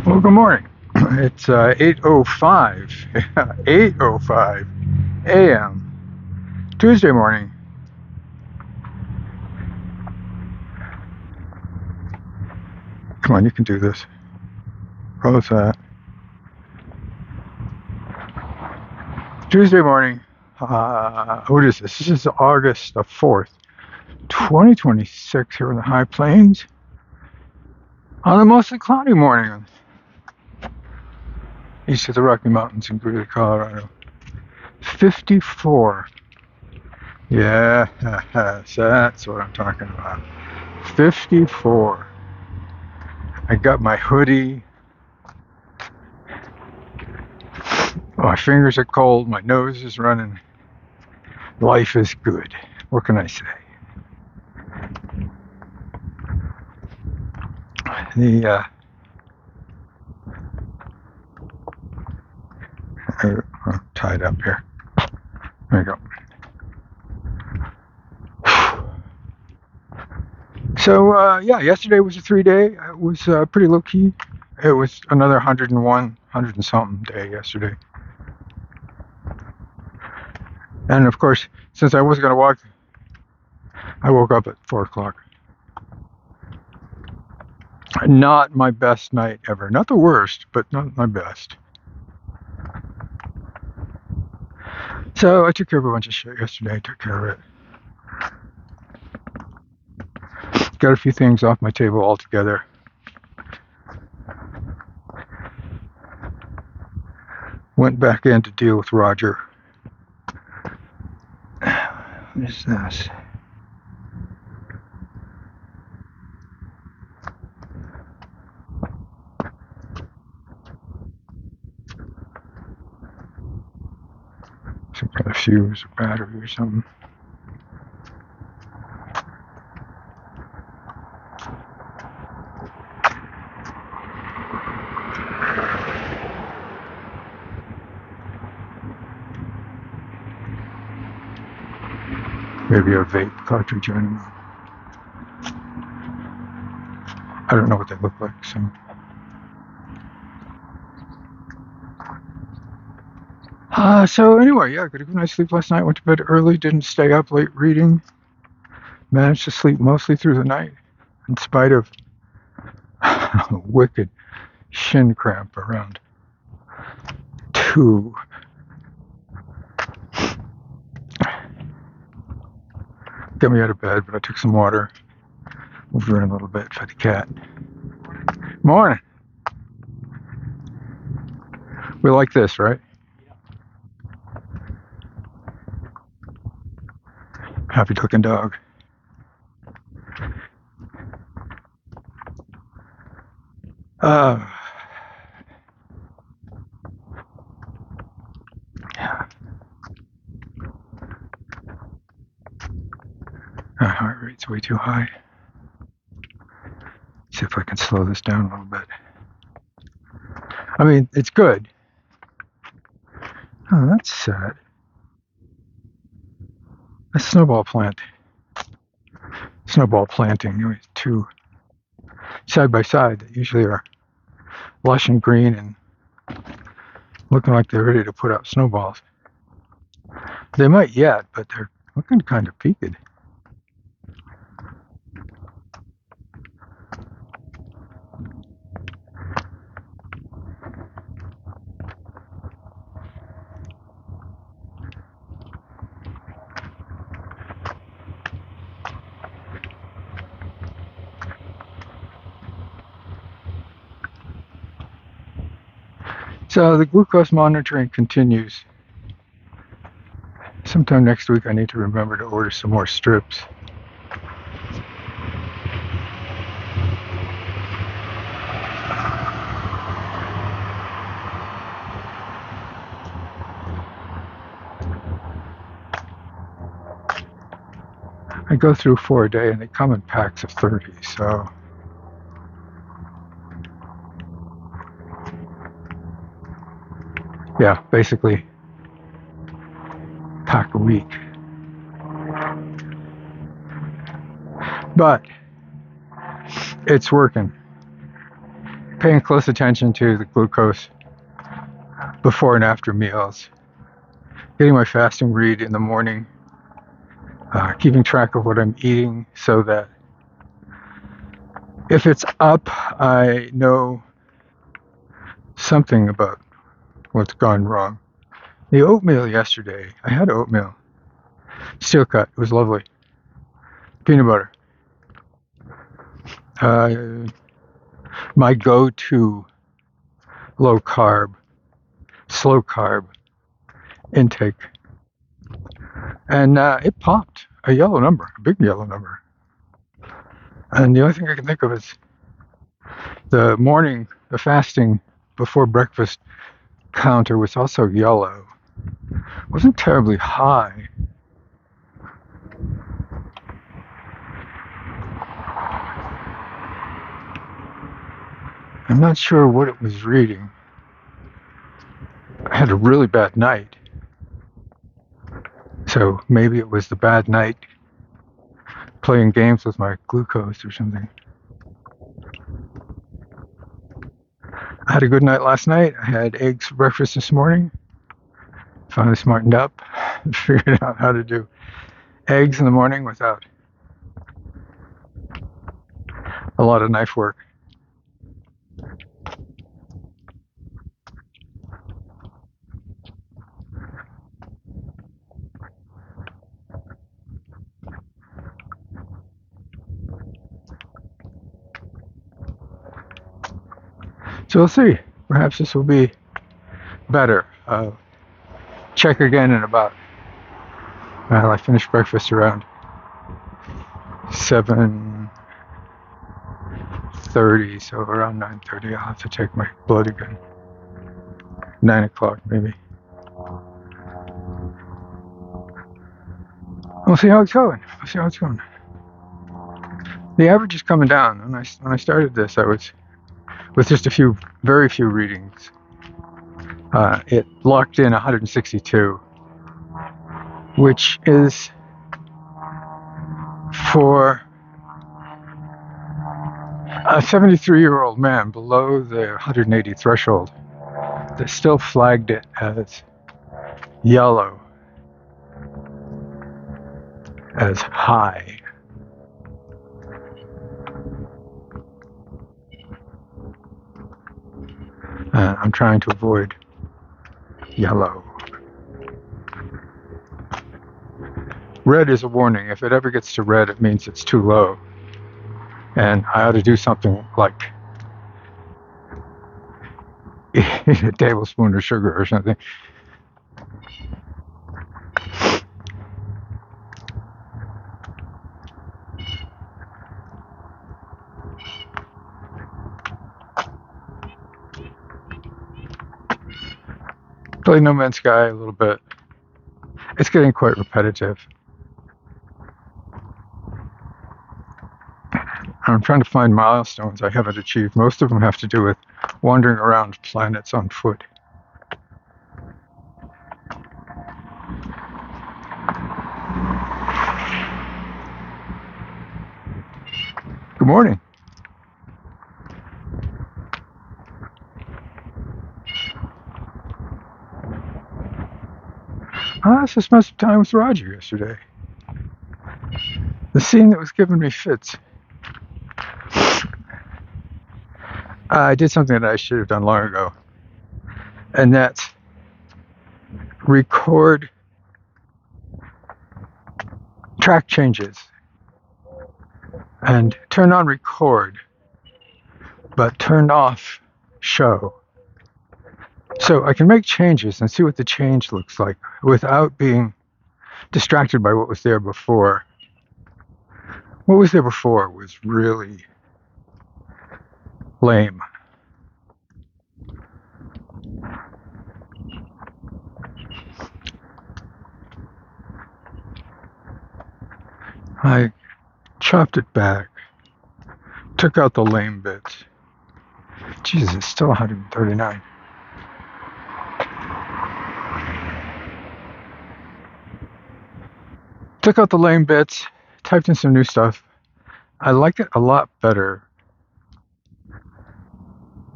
Well, good morning. It's 8:05, 8:05 a.m. Tuesday morning. Come on, you can do this. Close that. Tuesday morning. What is this? This is August the 4th, 2026 here in the High Plains on a mostly cloudy morning east of the Rocky Mountains in Greeley, Colorado. 54. Yeah, that's what I'm talking about. 54. I got my hoodie. My fingers are cold. My nose is running. Life is good. What can I say? I'm tied up here. There you go. So, yesterday was a 3-day. It was pretty low key. It was another 101, 100 and something day yesterday. And of course, since I wasn't going to walk, I woke up at 4 o'clock. Not my best night ever. Not the worst, but not my best. So I took care of a bunch of shit yesterday. I took care of it. Got a few things off my table altogether. Went back in to deal with Roger. What is this? Some kind of fuse or battery or something. Maybe a vape cartridge, I don't know. I don't know what they look like, so. So anyway, yeah, got a good night's sleep last night. Went to bed early, didn't stay up late reading. Managed to sleep mostly through the night, in spite of a wicked shin cramp around 2. Got me out of bed, but I took some water, moved around a little bit, fed the cat. Morning. We like this, right? Happy looking dog. My heart rate's way too high. See if I can slow this down a little bit. I mean, it's good. Oh, that's sad. A snowball plant. Snowball planting. 2 side by side that usually are lush and green and looking like they're ready to put out snowballs. They might yet, but they're looking kind of peaked. So the glucose monitoring continues. Sometime next week I need to remember to order some more strips. I go through 4 a day and they come in packs of 30, so. Yeah, basically pack a week. But it's working. paying close attention to the glucose before and after meals, getting my fasting read in the morning, keeping track of what I'm eating so that if it's up, I know something about what's gone wrong. The oatmeal yesterday, I had oatmeal, steel cut, it was lovely. Peanut butter. My go-to low carb, slow carb intake. And it popped a yellow number, a big yellow number. And the only thing I can think of is the morning, the fasting before breakfast counter was also yellow. It wasn't terribly high. I'm not sure what it was reading. I had a really bad night. So maybe it was the bad night playing games with my glucose or something. I had a good night last night. I had eggs for breakfast this morning. Finally smartened up. Figured out how to do eggs in the morning without a lot of knife work. So we'll see. Perhaps this will be better. Check again in about, well, I finished breakfast around 7:30, so around 9:30 I'll have to take my blood again. 9 o'clock maybe. We'll see how it's going. The average is coming down. When I started this, I was with just very few readings. It locked in 162, which is for a 73-year-old man below the 180 threshold. They still flagged it as yellow, as high. I'm trying to avoid yellow. Red is a warning. If it ever gets to red, it means it's too low. And I ought to do something like eat a tablespoon of sugar or something. Played No Man's Sky a little bit. It's getting quite repetitive. I'm trying to find milestones I haven't achieved. Most of them have to do with wandering around planets on foot. Good morning. I also spent some time with Roger yesterday. The scene that was giving me fits. I did something that I should have done long ago, and that's record track changes and turn on record, but turn off show. So I can make changes and see what the change looks like without being distracted by what was there before. What was there before was really lame. I chopped it back, took out the lame bits. Jesus, it's still 139. Took out the lame bits, typed in some new stuff. I like it a lot better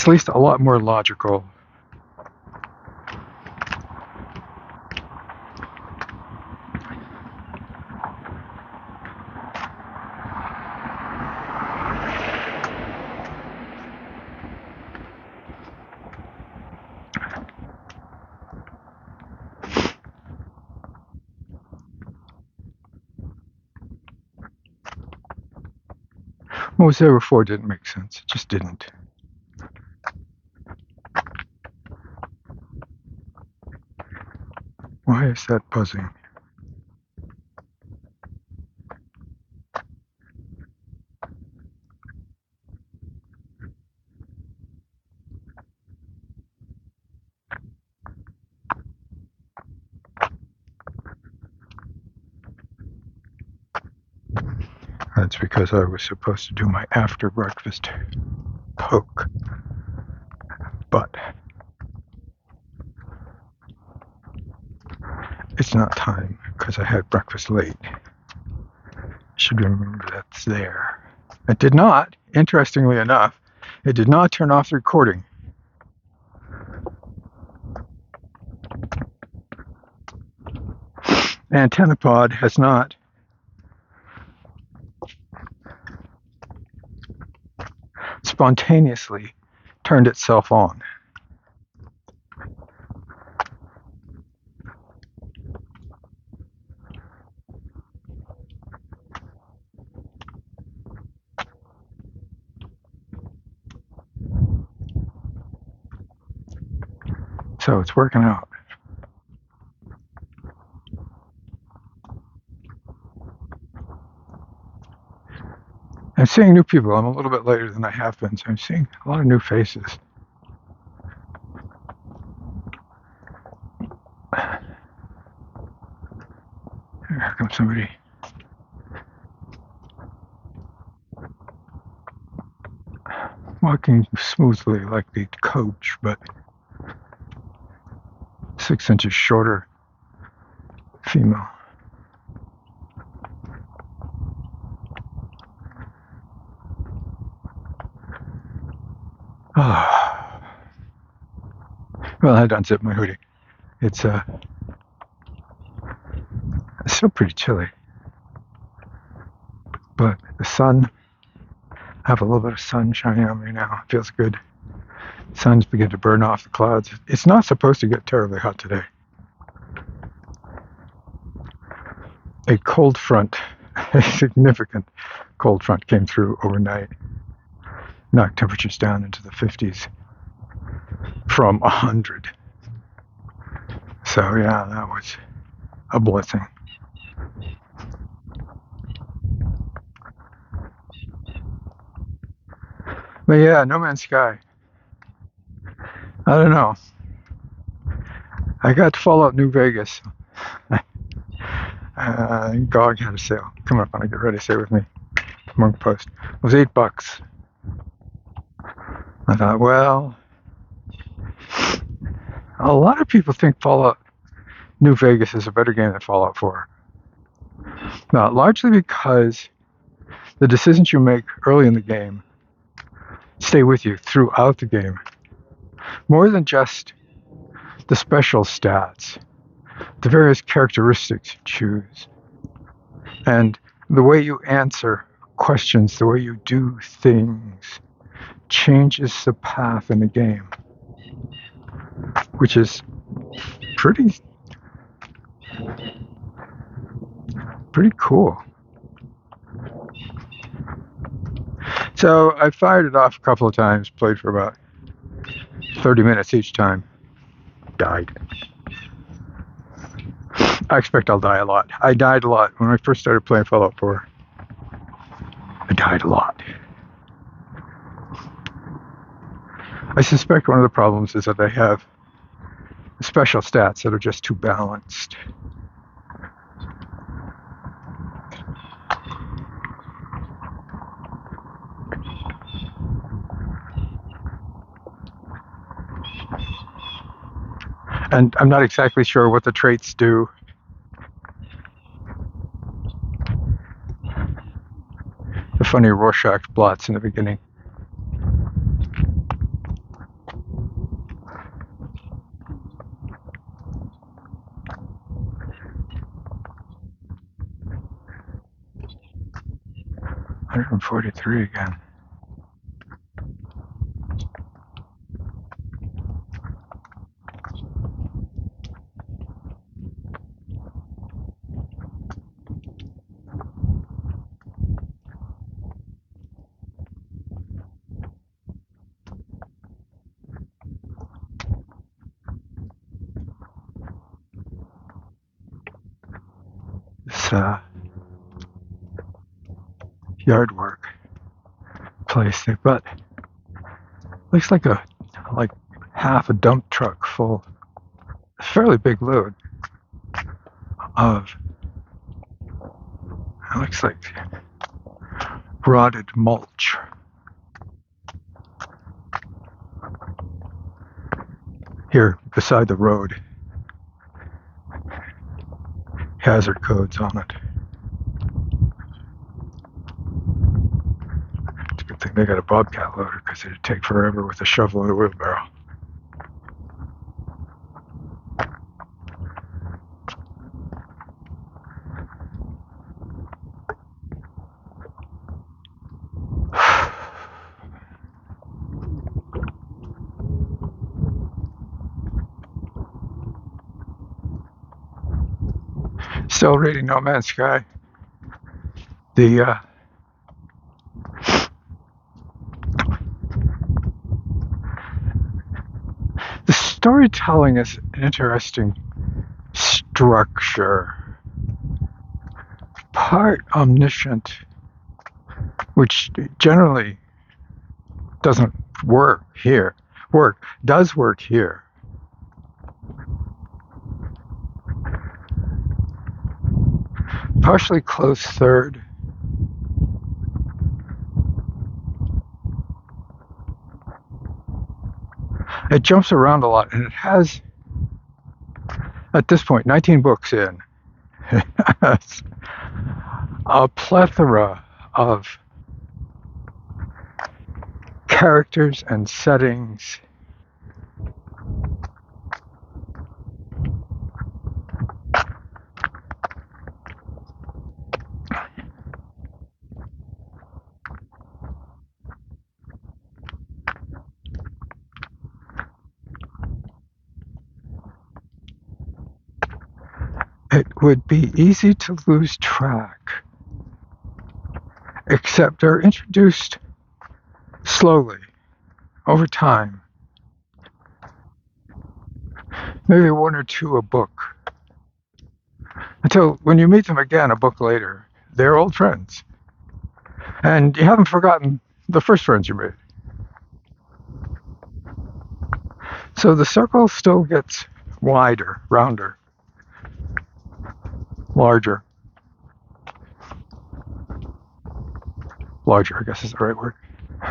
at least a lot more logical. What was there before didn't make sense. It just didn't. Why is that buzzing? That's because I was supposed to do my after breakfast poke. But it's not time because I had breakfast late. Should remember that's there. It did not, interestingly enough, it did not turn off the recording. AntennaPod has not spontaneously turned itself on. So it's working out. I'm seeing new people. I'm a little bit later than I have been, so I'm seeing a lot of new faces. Here comes somebody. Walking smoothly like the coach, but 6 inches shorter female. Oh. Well, I had to unzip my hoodie. It's still pretty chilly, but the sun, I have a little bit of sun shining on me now. It feels good. Sun's beginning to burn off the clouds. It's not supposed to get terribly hot today. A cold front, a significant cold front came through overnight, knocked temperatures down into the 50s from 100. So yeah, that was a blessing. But yeah, No Man's Sky. I don't know. I got Fallout New Vegas. GOG had a sale. Come up on a Get Ready Say With Me. Monk Post. It was $8. I thought, well, a lot of people think Fallout New Vegas is a better game than Fallout 4. Now, largely because the decisions you make early in the game stay with you throughout the game. More than just the special stats, the various characteristics you choose, and the way you answer questions, the way you do things, changes the path in the game, which is pretty cool. So I fired it off a couple of times, played for about 30 minutes each time, died. I expect I'll die a lot. I died a lot when I first started playing Fallout 4. I died a lot. I suspect one of the problems is that they have special stats that are just too balanced. And I'm not exactly sure what the traits do. The funny Rorschach blots in the beginning. 143 again. This yard work place, they've got looks like half a dump truck full, a fairly big load of, it looks like rotted mulch. Here beside the road, hazard codes on it. It's a good thing they got a bobcat loader, because it'd take forever with a shovel and a wheelbarrow. Still reading No Man's Sky. The storytelling is an interesting structure. Part omniscient, which generally doesn't work here. Does work here. Partially close third. It jumps around a lot, and it has, at this point, 19 books in, it has a plethora of characters and settings. It would be easy to lose track, except they're introduced slowly, over time. Maybe one or two a book. Until when you meet them again a book later, they're old friends. And you haven't forgotten the first friends you made. So the circle still gets wider, rounder, larger. Larger, I guess is the right word.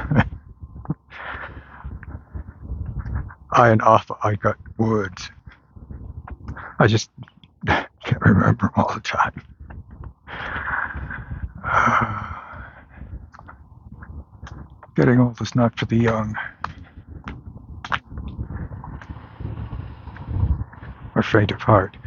I got woods. I just can't remember them all the time. Getting old is not for the young. Or faint of heart.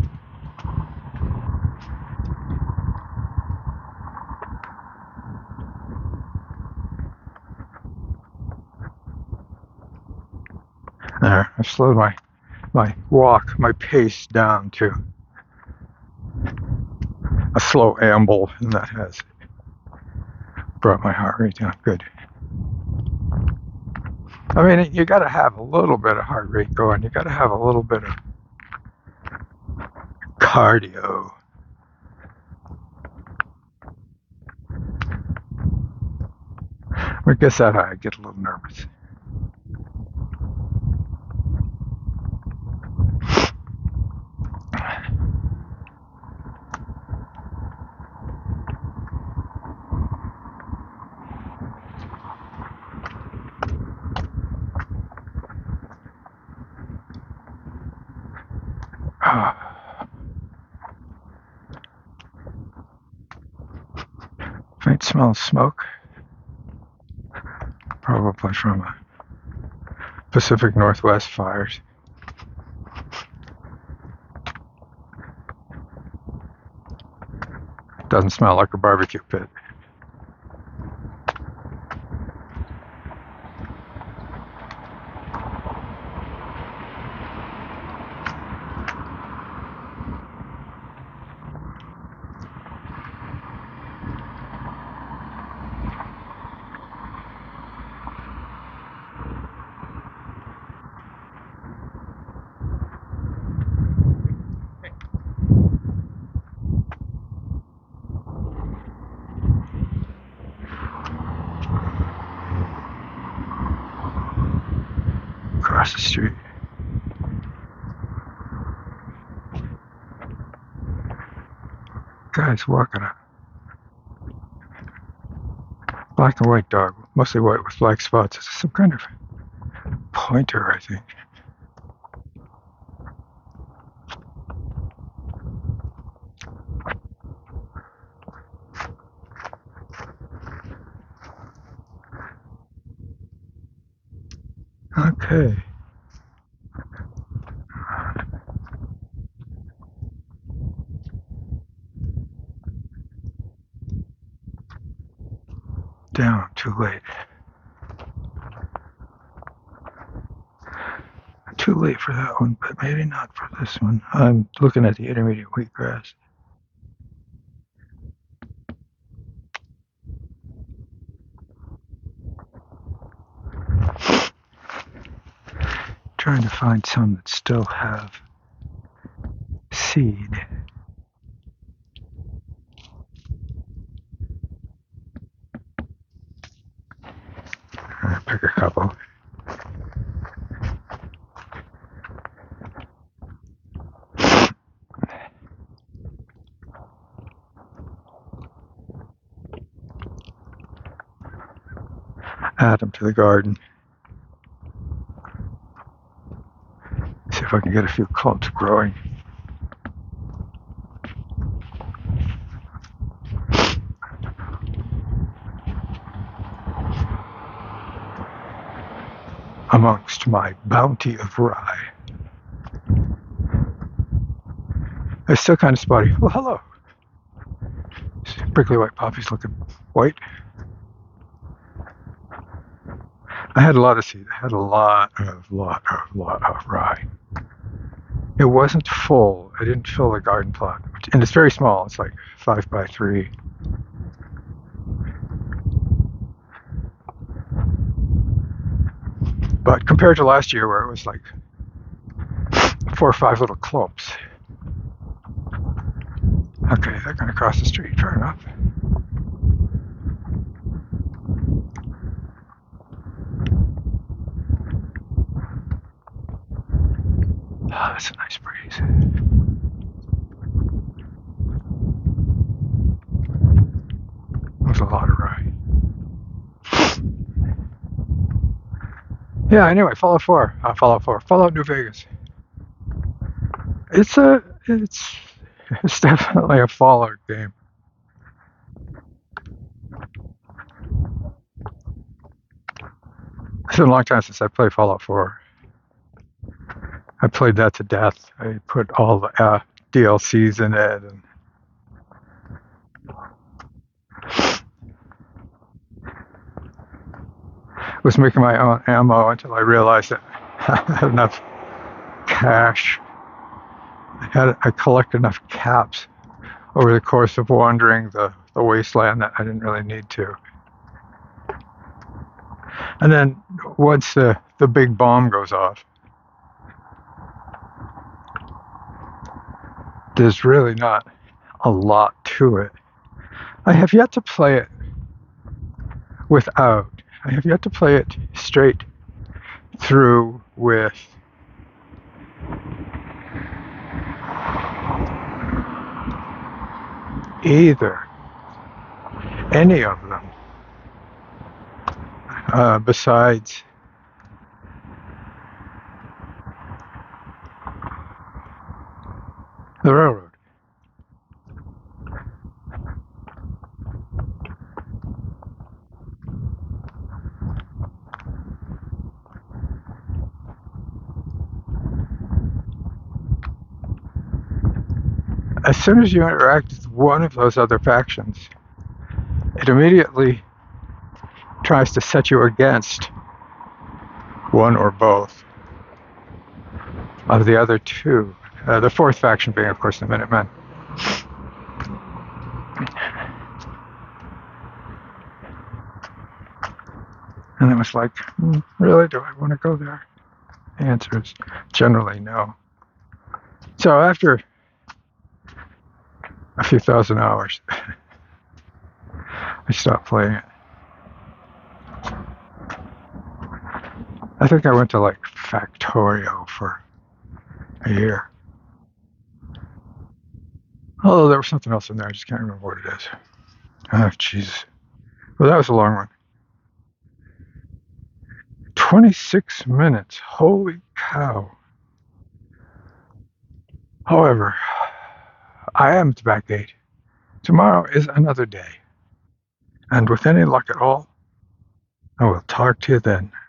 There, I've slowed my walk, my pace down to a slow amble, and that has brought my heart rate down. Good. I mean, you got to have a little bit of heart rate going. You got to have a little bit of cardio. I guess that I get a little nervous. Faint smell of smoke, probably from Pacific Northwest fires. Doesn't smell like a barbecue pit. street. Guy's walking a black and white dog, mostly white with black spots. It's some kind of pointer, I think. Okay. Down, too late. Too late for that one, but maybe not for this one. I'm looking at the intermediate wheatgrass. Trying to find some that still have seed. I'll pick a couple. Add them to the garden. See if I can get a few clumps growing. Amongst my bounty of rye. It's still kind of spotty. Well, hello. Prickly white poppies looking white. I had a lot of seed. I had a lot of rye. It wasn't full. I didn't fill the garden plot. And it's very small. It's like 5 by 3. But compared to last year where it was like 4 or 5 little clumps. Okay, they're going to cross the street. Fair enough. Ah, that's a nice breeze. There's a lot of rye. Yeah, anyway, Fallout 4. Fallout New Vegas. It's definitely a Fallout game. It's been a long time since I played Fallout 4. I played that to death. I put all the DLCs in it. And was making my own ammo until I realized that I had enough cash. I collected enough caps over the course of wandering the wasteland that I didn't really need to. And then once the big bomb goes off, there's really not a lot to it. I have yet to play it without. I have yet to play it straight through with either any of them besides the railroad. As soon as you interact with one of those other factions, it immediately tries to set you against one or both of the other two. The fourth faction being, of course, the Minutemen. And it was like, really, do I want to go there? The answer is generally no. So after a few thousand hours, I stopped playing it. I think I went to like Factorio for a year. Although there was something else in there, I just can't remember what it is. Oh, jeez. Well, that was a long one. 26 minutes. Holy cow. However, I am at the back gate. Tomorrow is another day. And with any luck at all, I will talk to you then.